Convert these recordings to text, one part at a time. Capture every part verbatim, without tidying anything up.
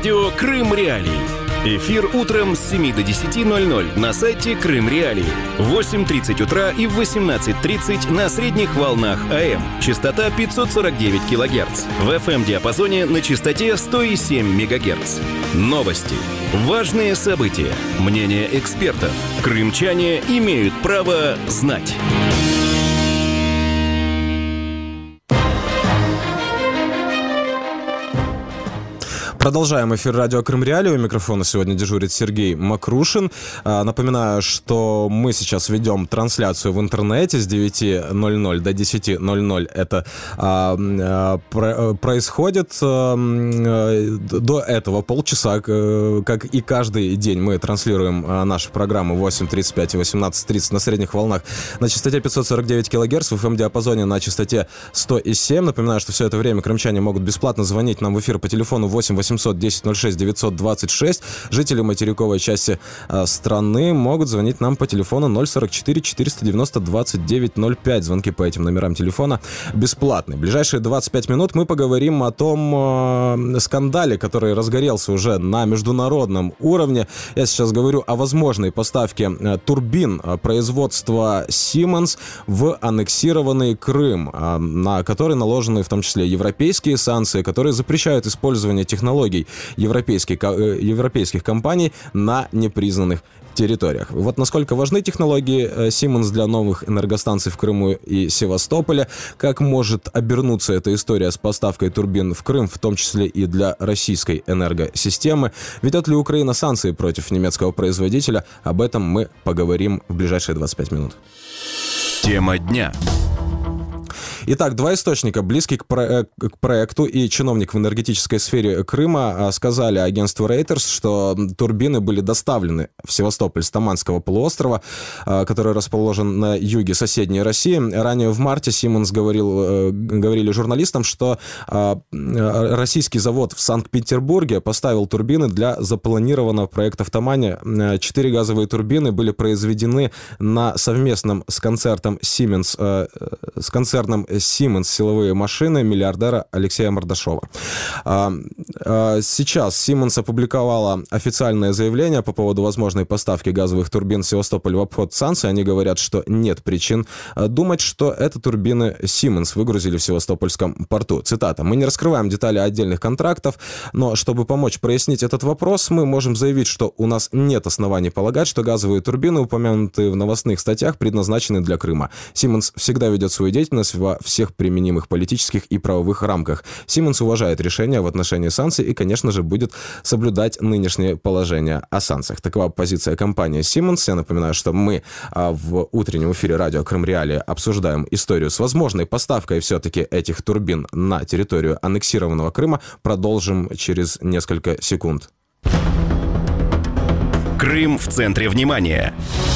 Радио Крым Реалии. Эфир утром с семи до десяти ноль-ноль на сайте Крым Реалии. В восемь тридцать утра и в восемнадцать тридцать на средних волнах АМ. Частота пятьсот сорок девять килогерц. В эф эм-диапазоне на частоте сто семь мегагерц. Новости. Важные события. Мнения экспертов. Крымчане имеют право знать. Продолжаем эфир радио Крым Реалии. У микрофона сегодня дежурит Сергей Макрушин. Напоминаю, что мы сейчас ведем трансляцию в интернете с девяти ноль-ноль до десяти ноль-ноль. Это а, про, происходит а, до этого полчаса, как и каждый день мы транслируем а, нашу программу в восемь тридцать пять и восемнадцать тридцать на средних волнах на частоте пятьсот сорок девять килогерц, в эф эм-диапазоне на частоте сто семь. Напоминаю, что все это время крымчане могут бесплатно звонить нам в эфир по телефону восемь восемьсот десять ноль шесть девятьсот двадцать шесть. Жители материковой части э, страны могут звонить нам по телефону ноль сорок четыре четыреста девяносто двадцать девять ноль пять. Звонки по этим номерам телефона бесплатные. В ближайшие двадцать пять минут мы поговорим о том э, скандале, который разгорелся уже на международном уровне. Я сейчас говорю о возможной поставке э, турбин э, производства Siemens в аннексированный Крым, э, на который наложены в том числе европейские санкции, которые запрещают использование технологий европейских, европейских компаний на непризнанных территориях. Вот насколько важны технологии Siemens для новых энергостанций в Крыму и Севастополе, как может обернуться эта история с поставкой турбин в Крым, в том числе и для российской энергосистемы. Ведет ли Украина санкции против немецкого производителя? Об этом мы поговорим в ближайшие двадцать пять минут. Тема дня. Итак, два источника, близкие к, про- к проекту и чиновник в энергетической сфере Крыма, сказали агентству Reuters, что турбины были доставлены в Севастополь с Таманского полуострова, который расположен на юге соседней России. Ранее в марте Siemens говорил, говорили журналистам, что российский завод в Санкт-Петербурге поставил турбины для запланированного проекта в Тамане. Четыре газовые турбины были произведены на совместном с концертом Siemens, с концерном Siemens силовые машины миллиардера Алексея Мордашова. Сейчас Siemens опубликовала официальное заявление по поводу возможной поставки газовых турбин в Севастополь в обход санкций. Они говорят, что нет причин думать, что это турбины Siemens выгрузили в Севастопольском порту. Цитата. «Мы не раскрываем детали отдельных контрактов, но чтобы помочь прояснить этот вопрос, мы можем заявить, что у нас нет оснований полагать, что газовые турбины, упомянутые в новостных статьях, предназначены для Крыма. Siemens всегда ведет свою деятельность во всех применимых политических и правовых рамках. Siemens уважает решения в отношении санкций и, конечно же, будет соблюдать нынешнее положение о санкциях». Такова позиция компании Siemens. Я напоминаю, что мы а, в утреннем эфире радио Крым Реалии обсуждаем историю с возможной поставкой все-таки этих турбин на территорию аннексированного Крыма. Продолжим через несколько секунд. Крым в центре внимания.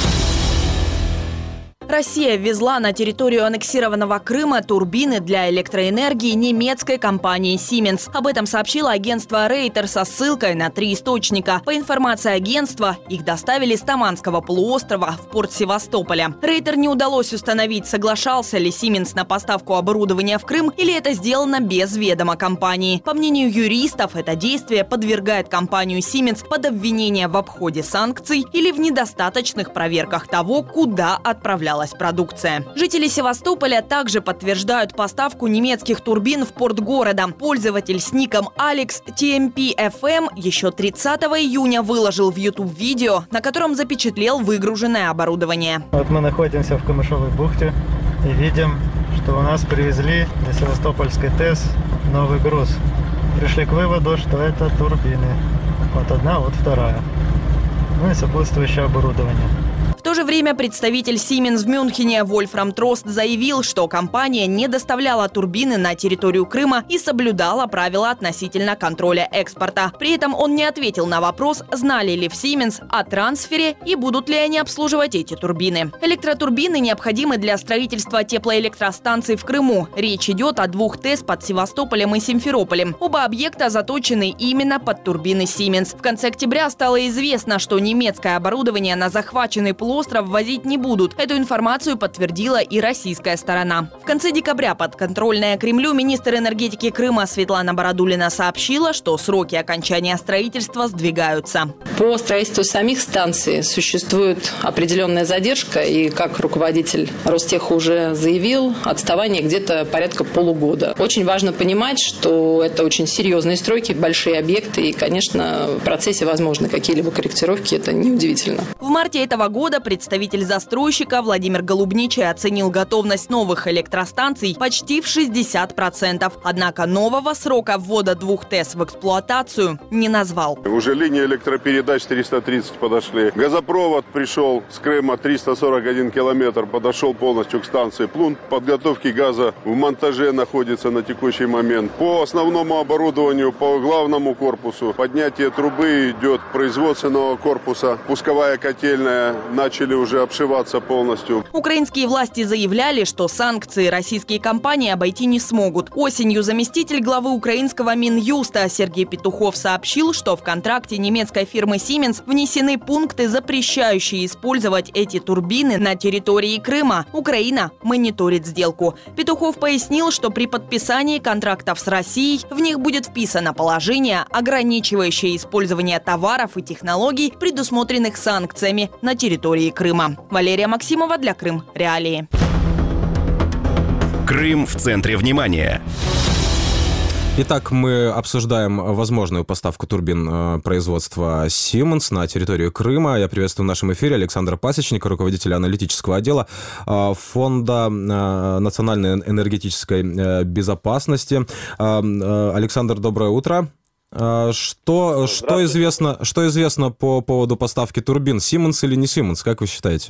Россия ввезла на территорию аннексированного Крыма турбины для электроэнергии немецкой компании Siemens. Об этом сообщило агентство Reuters со ссылкой на три источника. По информации агентства, их доставили с Таманского полуострова в порт Севастополя. Reuters не удалось установить, соглашался ли Siemens на поставку оборудования в Крым или это сделано без ведома компании. По мнению юристов, это действие подвергает компанию Siemens под обвинение в обходе санкций или в недостаточных проверках того, куда отправлялась продукция. Жители Севастополя также подтверждают поставку немецких турбин в порт города. Пользователь с ником Алекс Ти Эм Пи Эф Эм еще тридцатого июня выложил в YouTube видео, на котором запечатлел выгруженное оборудование. Вот мы находимся в Камышовой бухте и видим, что у нас привезли на Севастопольской ТЭС новый груз. Пришли к выводу, что это турбины. Вот одна, вот вторая. Ну и сопутствующее оборудование. В то же время представитель Siemens в Мюнхене Вольфрам Трост заявил, что компания не доставляла турбины на территорию Крыма и соблюдала правила относительно контроля экспорта. При этом он не ответил на вопрос, знали ли в Siemens о трансфере и будут ли они обслуживать эти турбины. Электротурбины необходимы для строительства теплоэлектростанций в Крыму. Речь идет о двух ТЭС под Севастополем и Симферополем. Оба объекта заточены именно под турбины Siemens. В конце октября стало известно, что немецкое оборудование на захваченный полуостров полуостров ввозить не будут. Эту информацию подтвердила и российская сторона. В конце декабря подконтрольная Кремлю министр энергетики Крыма Светлана Бородулина сообщила, что сроки окончания строительства сдвигаются. По строительству самих станций существует определенная задержка, и, как руководитель Ростеха уже заявил, отставание где-то порядка полугода. Очень важно понимать, что это очень серьезные стройки, большие объекты, и, конечно, в процессе возможны какие-либо корректировки, это неудивительно. В марте этого года представитель застройщика Владимир Голубничий оценил готовность новых электростанций почти в шестьдесят процентов. Однако нового срока ввода двух ТЭС в эксплуатацию не назвал. Уже линии электропередач триста тридцать подошли. Газопровод пришел с Крыма триста сорок один километр, подошел полностью к станции. Пункт подготовки газа в монтаже находится на текущий момент. По основному оборудованию, по главному корпусу, поднятие трубы идет производственного корпуса. Пусковая котельная начали уже обшиваться полностью. Украинские власти заявляли, что санкции российские компании обойти не смогут. Осенью заместитель главы украинского Минюста Сергей Петухов сообщил, что в контракте немецкой фирмы Siemens внесены пункты, запрещающие использовать эти турбины на территории Крыма. Украина мониторит сделку. Петухов пояснил, что при подписании контрактов с Россией в них будет вписано положение, ограничивающее использование товаров и технологий, предусмотренных санкциями на территории Крыма. Валерия Максимова для Крым Реалии. Крым в центре внимания. Итак, мы обсуждаем возможную поставку турбин э, производства Siemens на территорию Крыма. Я приветствую в нашем эфире Александра Пасечника, руководителя аналитического отдела э, Фонда э, национальной энергетической э, безопасности. Э, э, Александр, доброе утро. Э, что, что, известно, что известно по поводу поставки турбин? Siemens или не Siemens? Как вы считаете?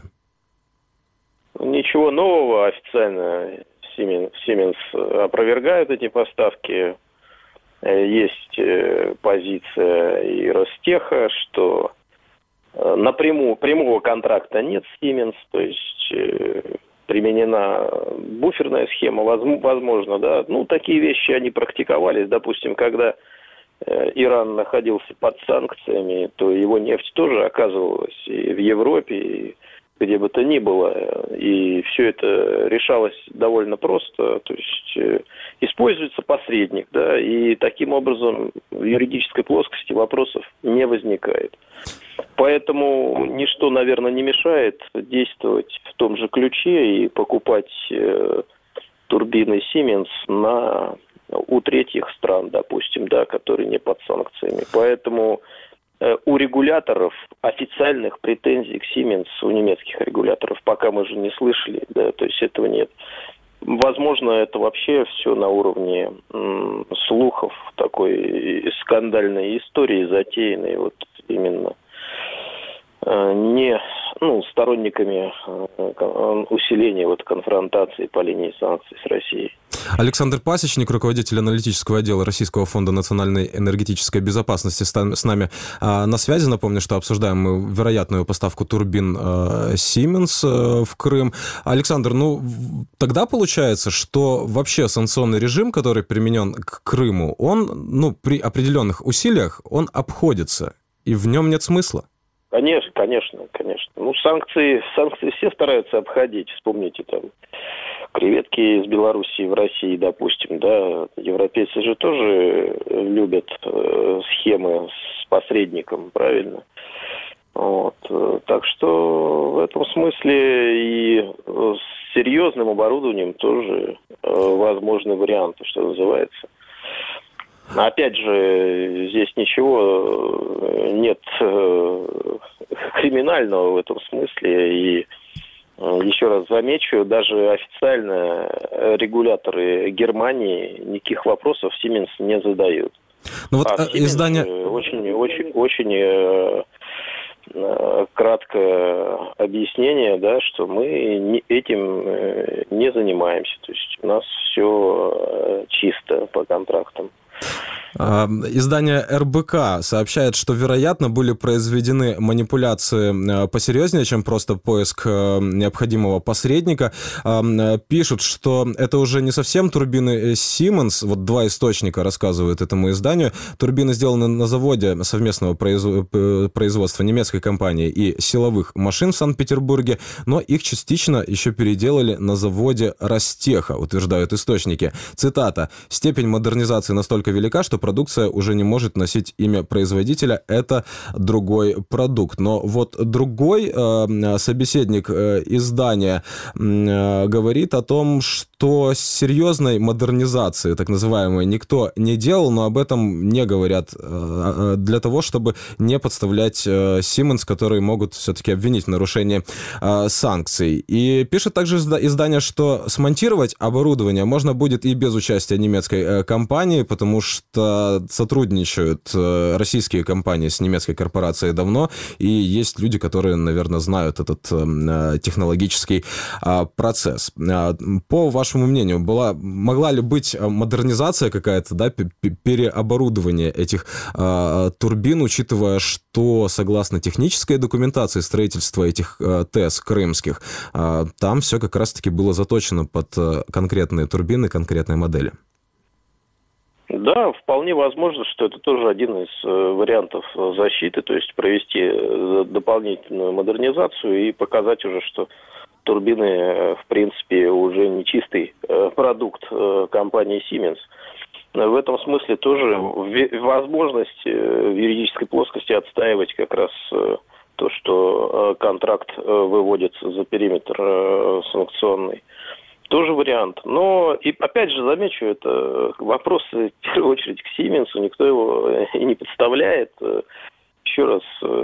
Ничего нового официально. Siemens, Siemens опровергают эти поставки. Есть позиция и Ростеха, что напрямую прямого контракта нет с Siemens, то есть применена буферная схема, возможно, да. Ну, такие вещи, они практиковались, допустим, когда Иран находился под санкциями, то его нефть тоже оказывалась и в Европе, и где бы то ни было, и все это решалось довольно просто, то есть э, используется посредник, да, и таким образом в юридической плоскости вопросов не возникает. Поэтому ничто, наверное, не мешает действовать в том же ключе и покупать э, турбины Siemens на, у третьих стран, допустим, да, которые не под санкциями. Поэтому у регуляторов официальных претензий к Siemens, у немецких регуляторов, пока мы же не слышали, да, то есть этого нет. Возможно, это вообще все на уровне м, слухов, такой скандальной истории, затеянной вот именно э, не ну, сторонниками э, усиления вот конфронтации по линии санкций с Россией. Александр Пасечник, руководитель аналитического отдела Российского фонда национальной энергетической безопасности, с нами на связи. Напомню, что обсуждаем мы вероятную поставку турбин Siemens в Крым. Александр, ну тогда получается, что вообще санкционный режим, который применен к Крыму, он, ну, при определенных усилиях, он обходится, и в нем нет смысла? Конечно, конечно, конечно. Ну, санкции, санкции все стараются обходить. Вспомните там креветки из Белоруссии в России, допустим, да. Европейцы же тоже любят э, схемы с посредником, правильно? Вот. Так что в этом смысле и с серьезным оборудованием тоже э, возможны варианты, что называется. Опять же, здесь ничего нет э, криминального в этом смысле. И э, еще раз замечу, даже официально регуляторы Германии никаких вопросов Siemens не задают. Ну вот а Siemens издание... очень, очень, очень э, э, краткое объяснение, да, что мы не, этим э, не занимаемся. То есть у нас все э, чисто по контрактам. Издание эр бэ ка сообщает, что, вероятно, были произведены манипуляции посерьезнее, чем просто поиск необходимого посредника. Пишут, что это уже не совсем турбины Siemens. Вот два источника рассказывают этому изданию. Турбины сделаны на заводе совместного производства немецкой компании и силовых машин в Санкт-Петербурге, но их частично еще переделали на заводе Ростеха, утверждают источники. Цитата: «Степень модернизации настолько велика, что продукция уже не может носить имя производителя, это другой продукт». Но вот другой э, собеседник э, издания э, говорит о том, что серьезной модернизации, так называемой, никто не делал, но об этом не говорят э, для того, чтобы не подставлять э, Siemens, которые могут все-таки обвинить в нарушении э, санкций. И пишет также издание, что смонтировать оборудование можно будет и без участия немецкой э, компании, потому что сотрудничают российские компании с немецкой корпорацией давно, и есть люди, которые, наверное, знают этот технологический процесс. По вашему мнению, была, могла ли быть модернизация какая-то, да, переоборудование этих турбин, учитывая, что, согласно технической документации строительства этих ТЭС крымских, там все как раз-таки было заточено под конкретные турбины, конкретные модели? Да, вполне возможно, что это тоже один из вариантов защиты, то есть провести дополнительную модернизацию и показать уже, что турбины, в принципе, уже не чистый продукт компании Siemens. В этом смысле тоже возможность в юридической плоскости отстаивать как раз то, что контракт выводится за периметр санкционный. Тоже вариант. Но, и опять же, замечу, это вопрос, в первую очередь, к Siemens. Никто его и не представляет. Еще раз,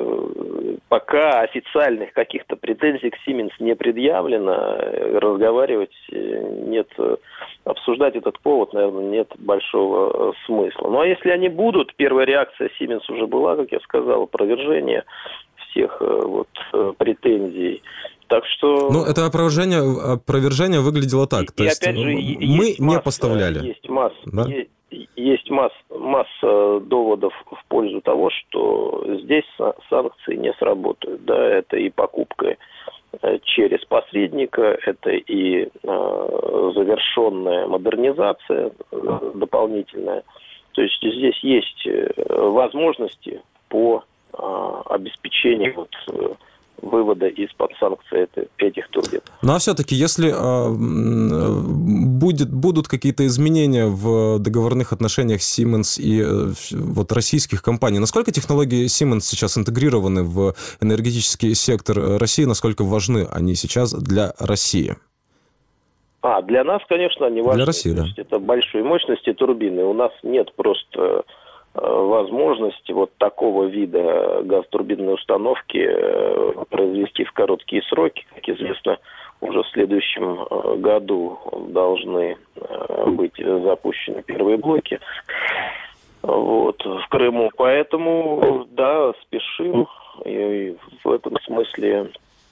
пока официальных каких-то претензий к Siemens не предъявлено, разговаривать нет, обсуждать этот повод, наверное, нет большого смысла. Ну, а если они будут, первая реакция Siemens уже была, как я сказал, опровержение всех вот претензий. Так что... Ну, это опровержение, опровержение выглядело так. И, То и есть опять же, мы есть не масса, поставляли. Есть масса, да? есть, есть масса, масса доводов в пользу того, что здесь санкции не сработают. Да, это и покупка через посредника, это и э, завершенная модернизация э, дополнительная. То есть здесь есть возможности по э, обеспечению вот, э, вывода из-под санкций этих турбин. Ну а все-таки, если э, будет, будут какие-то изменения в договорных отношениях Siemens и э, вот российских компаний, насколько технологии Siemens сейчас интегрированы в энергетический сектор России, насколько важны они сейчас для России? А, для нас, конечно, они важны. Для России, да. Это большие мощности турбины. У нас нет просто возможности вот такого вида газотурбинной установки произвести в короткие сроки. Как известно, уже в следующем году должны быть запущены первые блоки вот, в Крыму. Поэтому, да, спешим. И в этом смысле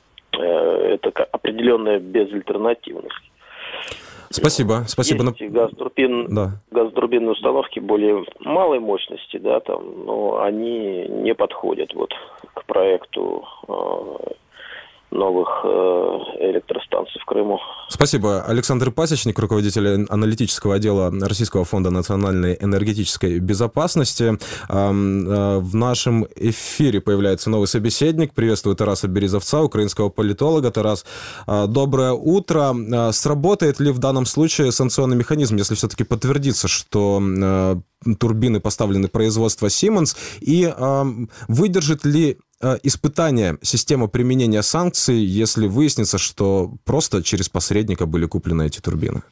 это определенная безальтернативность. Спасибо, спасибо. Есть газотурбин, да. газотурбинные установки более малой мощности, да, там, но они не подходят вот к проекту э, новых э, электростанций в Крыму. Спасибо. Александр Пасечник, руководитель аналитического отдела Российского фонда национальной энергетической безопасности. В нашем эфире появляется новый собеседник. Приветствую Тараса Березовца, украинского политолога. Тарас, доброе утро. Сработает ли в данном случае санкционный механизм, если все-таки подтвердится, что турбины поставлены производства Siemens, и выдержит ли испытание системы применения санкций, если выяснится, что просто через посредника были куплены эти турбины?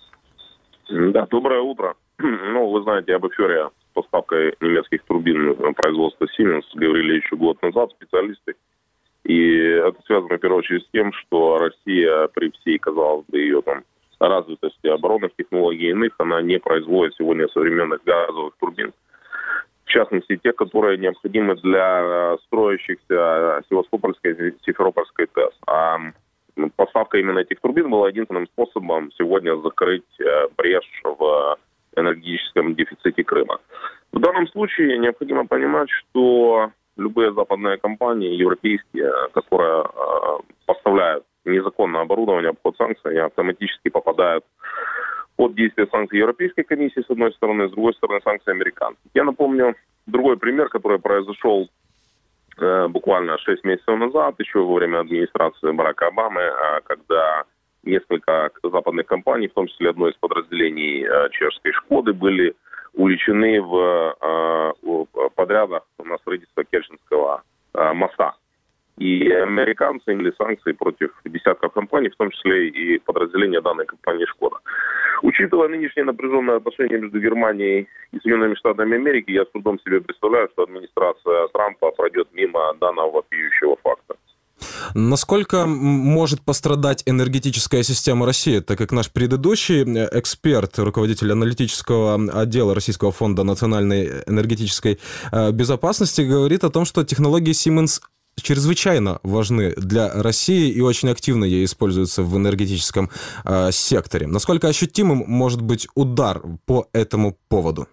Да, доброе утро. Ну, вы знаете, об афере с поставкой немецких турбин производства Siemens говорили еще год назад специалисты. И это связано, в первую очередь, с тем, что Россия при всей, казалось бы, ее там развитости оборонных технологий и иных, она не производит сегодня современных газовых турбин. В частности, те, которые необходимы для строящихся Севастопольской и Симферопольской ТЭС. А поставка именно этих турбин была единственным способом сегодня закрыть брешь в энергетическом дефиците Крыма. В данном случае необходимо понимать, что любые западные компании, европейские, которые э, поставляют незаконное оборудование, обход санкций, они автоматически попадают под действие санкций Европейской комиссии, с одной стороны, с другой стороны, санкции американцев. Я напомню другой пример, который произошел э, буквально шесть месяцев назад, еще во время администрации Барака Обамы, э, когда несколько западных компаний, в том числе одно из подразделений э, чешской «Шкоды», были увлечены в, э, в подрядах на строительство Керченского э, моста. И американцы имели санкции против десятков компаний, в том числе и подразделения данной компании «Шкода». Учитывая нынешнее напряженное отношение между Германией и Соединенными Штатами Америки, я с трудом себе представляю, что администрация Трампа пройдет мимо данного вопиющего факта. Насколько может пострадать энергетическая система России, так как наш предыдущий эксперт, руководитель аналитического отдела Российского фонда национальной энергетической безопасности, говорит о том, что технологии Siemens чрезвычайно важны для России и очень активно ей используются в энергетическом э, секторе. Насколько ощутимым может быть удар по этому поводу?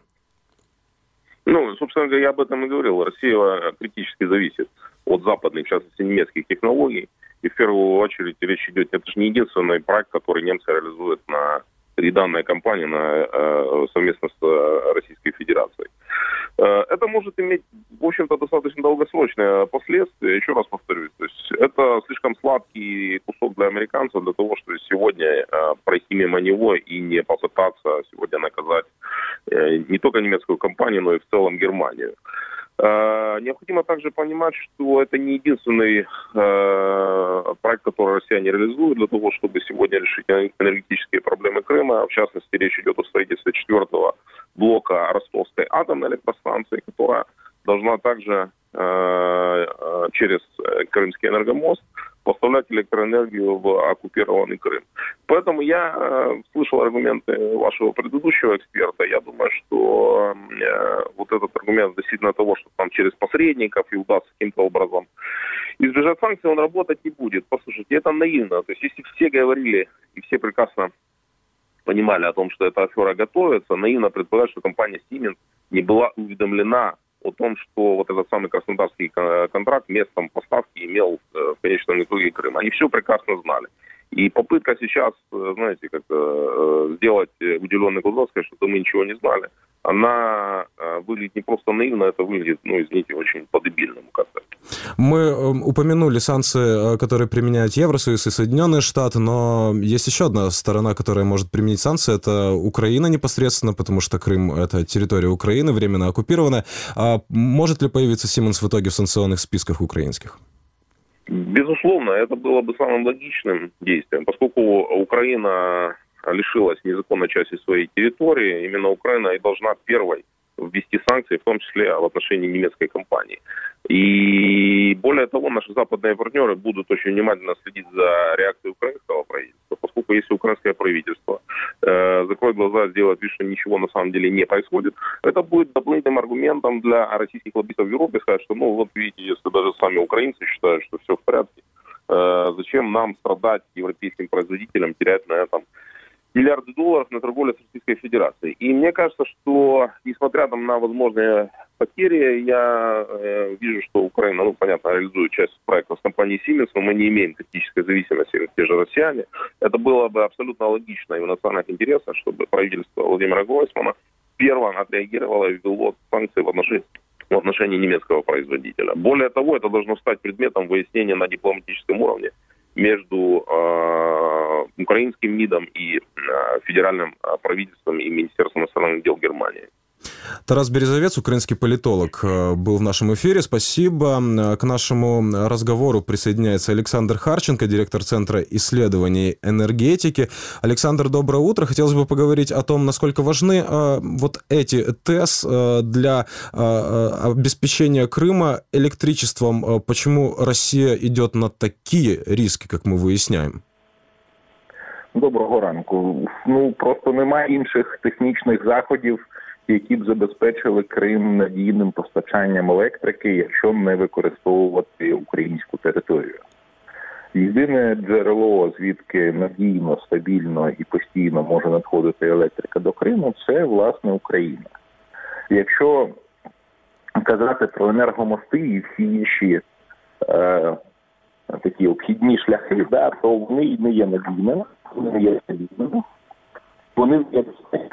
Ну, собственно говоря, я об этом и говорил. Россия критически зависит от западных, в частности, немецких технологий. И в первую очередь речь идет, это же не единственный проект, который немцы реализуют на и данная компания на, э, совместно с э, Российской Федерацией. Э, это может иметь, в общем-то, достаточно долгосрочные последствия. Еще раз повторюсь, то есть это слишком сладкий кусок для американцев для того, чтобы сегодня э, пройти мимо него и не попытаться сегодня наказать э, не только немецкую компанию, но и в целом Германию. Необходимо также понимать, что это не единственный э, проект, который россияне реализуют для того, чтобы сегодня решить энергетические проблемы Крыма. В частности, речь идет о строительстве четвертого блока Ростовской атомной электростанции, которая должна также э, через Крымский энергомост поставлять электроэнергию в оккупированный Крым. Поэтому я э, слышал аргументы вашего предыдущего эксперта. Я думаю, что э, вот этот аргумент относительно того, что там через посредников и удастся каким-то образом избежать санкций, он работать не будет. Послушайте, это наивно. То есть если все говорили и все прекрасно понимали о том, что эта афера готовится, наивно предполагать, что компания Siemens не была уведомлена о том, что вот этот самый краснодарский контракт местом поставки имел в конечном итоге Крым. Они все прекрасно знали. И попытка сейчас, знаете, как-то сделать уделенный глаза, сказать, что мы ничего не знали, она выглядит не просто наивно, это выглядит, ну, извините, очень по-дебильному как-то. Мы упомянули санкции, которые применяют Евросоюз и Соединенные Штаты, но есть еще одна сторона, которая может применить санкции, это Украина непосредственно, потому что Крым — это территория Украины, временно оккупированная. А может ли появиться Siemens в итоге в санкционных списках украинских? Безусловно, это было бы самым логичным действием, поскольку Украина лишилась незаконной части своей территории, именно Украина и должна первой ввести санкции, в том числе в отношении немецкой компании. И более того, наши западные партнеры будут очень внимательно следить за реакцией украинского правительства, поскольку если украинское правительство э, закроет глаза, сделает вид, что ничего на самом деле не происходит, это будет дополнительным аргументом для российских лоббистов в Европе сказать, что, ну, вот видите, если даже сами украинцы считают, что все в порядке, э, зачем нам страдать европейским производителям, терять на этом миллиарды долларов на торговлю с Российской Федерацией. И мне кажется, что, несмотря там на возможные потери, я э, вижу, что Украина, ну, понятно, реализует часть проектов с компанией Siemens, но мы не имеем критической зависимости, как те же россияне. Это было бы абсолютно логично и в национальных интересах, чтобы правительство Владимира Гройсмана первым отреагировало и ввело санкции в отношении, в отношении немецкого производителя. Более того, это должно стать предметом выяснения на дипломатическом уровне между э, украинским МИДом и э, федеральным э, правительством и Министерством иностранных дел Германии. Тарас Березовец, украинский политолог, был в нашем эфире. Спасибо. К нашему разговору присоединяется Александр Харченко, директор Центра исследований энергетики. Александр, доброе утро. Хотелось бы поговорить о том, насколько важны э, вот эти ТЭС э, для э, обеспечения Крыма электричеством. Э, почему Россия идет на такие риски, как мы выясняем? Доброго ранку. Ну, просто немає інших технічних заходів, які б забезпечили Крим надійним постачанням електрики, якщо не використовувати українську територію. Єдине джерело, звідки надійно, стабільно і постійно може надходити електрика до Криму, це, власне, Україна. Якщо казати про енергомости і всі інші е, такі обхідні шляхи, да, то вони не є надійними, вони не є стабільними, вони є.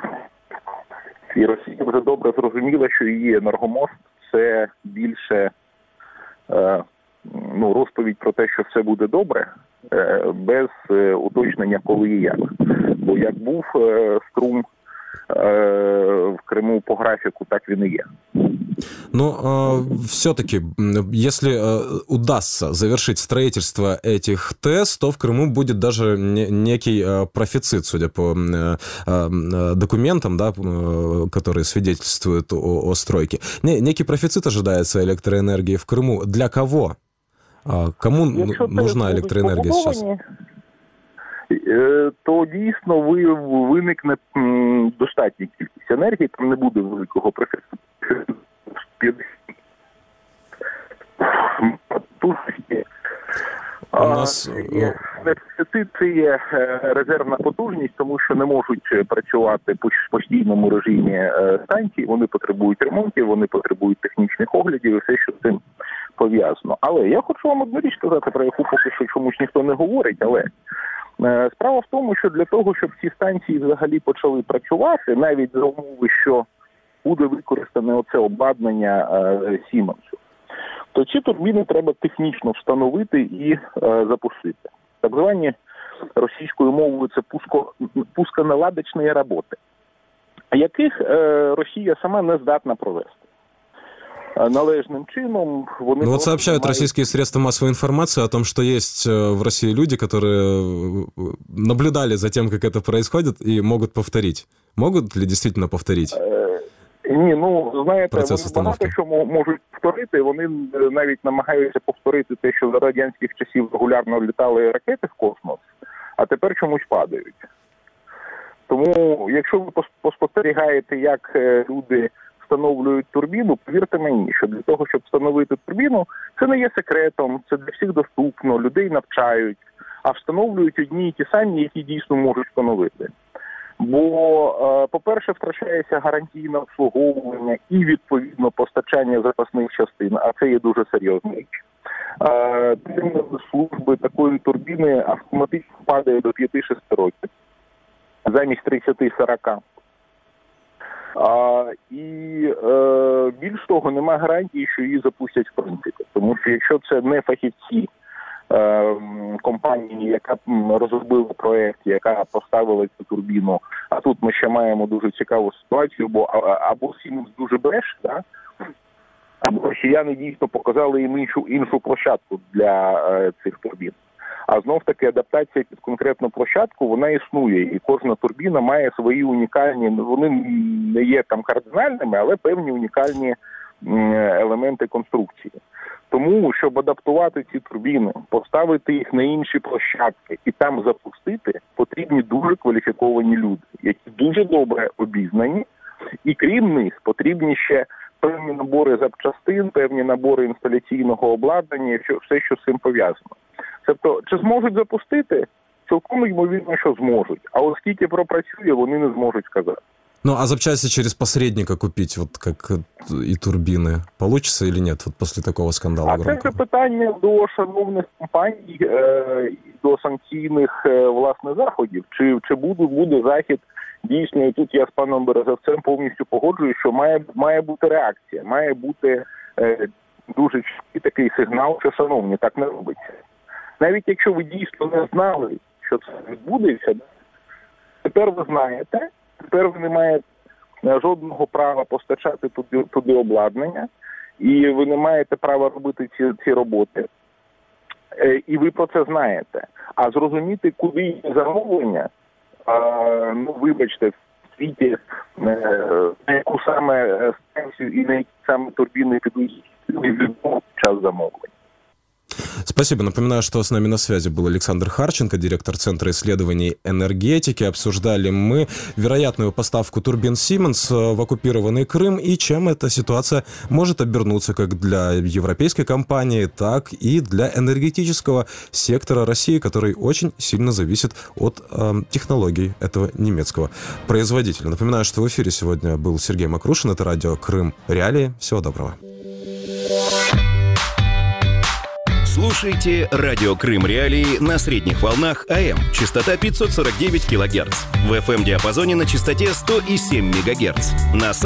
І Росія вже добре зрозуміла, що її енергомост – це більше е, ну, розповідь про те, що все буде добре, е, без е, уточнення коли і як. Бо як був е, струм е, в Криму по графіку, так він і є. Но э, все-таки, если э, удастся завершить строительство этих ТЭС, то в Крыму будет даже не, некий э, профицит, судя по э, э, документам, да, э, которые свидетельствуют о, о стройке. Не, некий профицит ожидается электроэнергии в Крыму. Для кого? А кому Якщо нужна електроенергія зараз? То дійсно виникне достатня кількість енергії, там не буде великого профіциту. У нас дефіцит – це є резервна потужність, тому що не можуть працювати в постійному режимі станції, вони потребують ремонтів, вони потребують технічних оглядів і все, що з цим пов'язано. Але я хочу вам одну річ сказати, про яку поки що чомусь ніхто не говорить, але справа в тому, що для того, щоб ці станції взагалі почали працювати, навіть за умови, що буде використане оце обладнання Сіменсу, то ці турбіни треба технічно встановити і е, запустити. Так звані російською мовою це пуско, пусконаладочні роботи, яких е, Росія сама не здатна провести. Належным чином. Вони ну вот сообщают мають... российские средства массовой информации о том, что есть в России люди, которые наблюдали за тем, как это происходит, и могут повторить. Могут ли действительно повторить? Ні, ну, знаєте, вони багато що можуть повторити. Вони навіть намагаються повторити те, що за радянських часів регулярно літали ракети в космос, а тепер чомусь падають. Тому, якщо ви поспостерігаєте, як люди встановлюють турбіну, повірте мені, що для того, щоб встановити турбіну, це не є секретом, це для всіх доступно, людей навчають, а встановлюють одні і ті самі, які дійсно можуть встановити. Бо, по-перше, втрачається гарантійне обслуговування і, відповідно, постачання запасних частин, а це є дуже серйозна річ. Термін служби такої турбіни автоматично падає до п'ять-шість років, замість тридцять-сорок. А, і е, більш того, немає гарантії, що її запустять в принципі. Тому що якщо це не фахівці е, компанії, яка розробила проєкт, яка поставила цю турбіну, а тут ми ще маємо дуже цікаву ситуацію, бо або Siemens дуже бреше, да? Або росіяни дійсно показали їм іншу, іншу площадку для е, цих турбін. А знов-таки адаптація під конкретну площадку, вона існує, і кожна турбіна має свої унікальні, вони не є там кардинальними, але певні унікальні елементи конструкції. Тому, щоб адаптувати ці турбіни, поставити їх на інші площадки і там запустити, потрібні дуже кваліфіковані люди, які дуже добре обізнані, і крім них потрібні ще певні набори запчастин, певні набори інсталяційного обладнання, все, що з цим пов'язано. Тобто, чи зможуть запустити? Цілком ймовірно, що зможуть. А оскільки пропрацює, вони не зможуть сказати. Ну, а запчасти через посредника купить, вот как и турбины, получится или нет, вот после такого скандала а громкого? Це вже питання до шановних компаній, е, до санкційних, е, власне, заходів. Чи, чи буде, буде захід дійсно, і тут я з паном Березовцем повністю погоджуюсь, що має, має бути реакція, має бути е, дуже чіткий такий сигнал, що, шановні, так не робиться. Навіть якщо ви дійсно не знали, що це відбудеться, тепер ви знаєте, тепер ви не маєте жодного права постачати туди, туди обладнання, і ви не маєте права робити ці, ці роботи. І ви про це знаєте. А зрозуміти, куди є замовлення, ну, вибачте, в світі, на яку саме станцію і на які саме турбіни підуть, відомо час замовлення. Спасибо. Напоминаю, что с нами на связи был Александр Харченко, директор Центра исследований энергетики. Обсуждали мы вероятную поставку турбин Siemens в оккупированный Крым и чем эта ситуация может обернуться как для европейской компании, так и для энергетического сектора России, который очень сильно зависит от э, технологий этого немецкого производителя. Напоминаю, что в эфире сегодня был Сергей Мокрушин. Это радио Крым Реалии. Всего доброго. Слушайте радио Крым Реалии на средних волнах АМ. Частота пятьсот сорок девять килогерц. В эф эм-диапазоне на частоте сто семь мегагерц. На